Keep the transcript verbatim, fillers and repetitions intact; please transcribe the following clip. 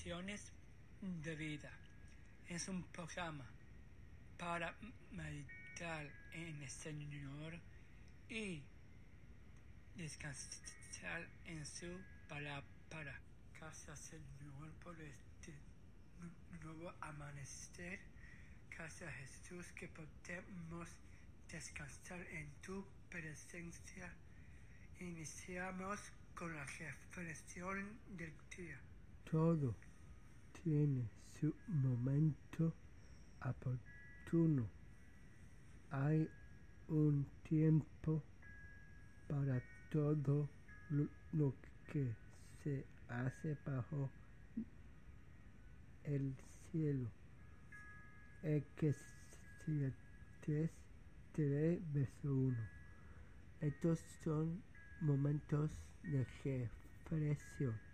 lecciones de vida. Es un programa para meditar en el Señor y descansar en su palabra. Gracias, Señor, por este nuevo amanecer. Gracias, Jesús, que podemos descansar en tu presencia. Iniciamos con la reflexión del día. Todo tiene su momento oportuno. Hay un tiempo para todo lo que se hace bajo el cielo. Eclesiastés tres, verso uno. Estos son momentos de reflexión.